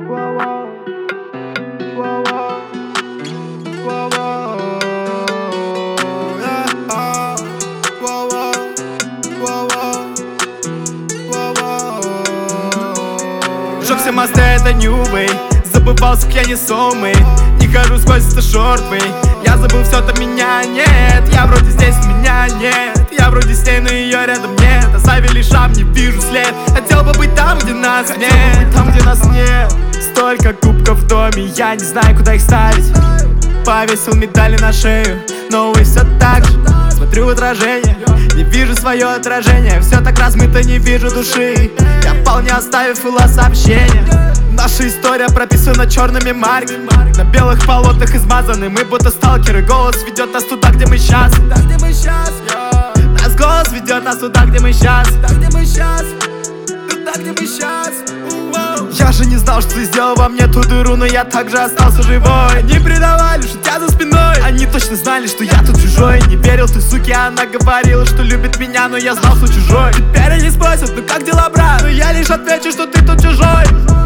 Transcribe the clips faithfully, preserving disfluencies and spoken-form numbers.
Жёг все мосты, это New Way. Забывался пьяни сомы. Не хожу сквозь это шорты. Я забыл все-то, меня нет. Я вроде здесь, меня нет. Я вроде с ней, но ее рядом нет. Оставили шаг, не вижу след. Хотел бы быть там, где нас нет. Хотел бы быть там, где нас нет. Столько кубков в доме, я не знаю, куда их ставить. Повесил медали на шею, но увы, все так же. Смотрю в отражение, не вижу свое отражение. Все так размыто, не вижу души. Я пал, не оставив фила сообщения. Наша история прописана черными марками. На белых полотнах измазаны. Мы будто сталкеры. Голос ведет нас туда, где мы сейчас. Туда, где мы сейчас. Нас голос ведет нас туда, где мы сейчас. Туда, где мы сейчас. Туда, где мы сейчас. Я же не знал, что ты сделал во мне ту дыру, но я также остался живой. Они предавали, шутя за спиной. Они точно знали, что я тут чужой. Не верил той суке, она говорила, что любит меня, но я знал, что чужой. Теперь они спросят, ну как дела, брат? Но я лишь отвечу, что ты тут чужой.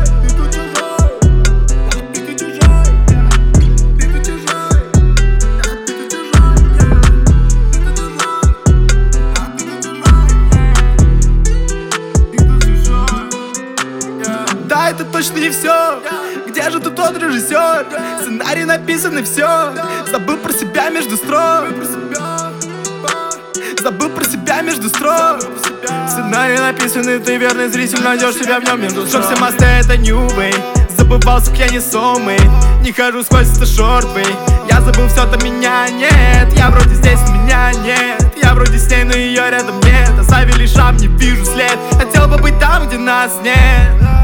Да, это точно не все. Где же тут тот режиссер? Сценарий написан и все. Забыл про себя между строк. Забыл про себя между строк. Сценарий написан, и ты верный зритель, найдешь себя в нем между строк. Все мосты, это New Way. Забывался пьяни сомы. Не хожу сквозь это шорты. Я забыл все-то, меня нет. Я вроде здесь, меня нет. Я вроде с ней, но ее рядом нет. Оставили шаг, не вижу след. Хотел бы быть там, где нас нет.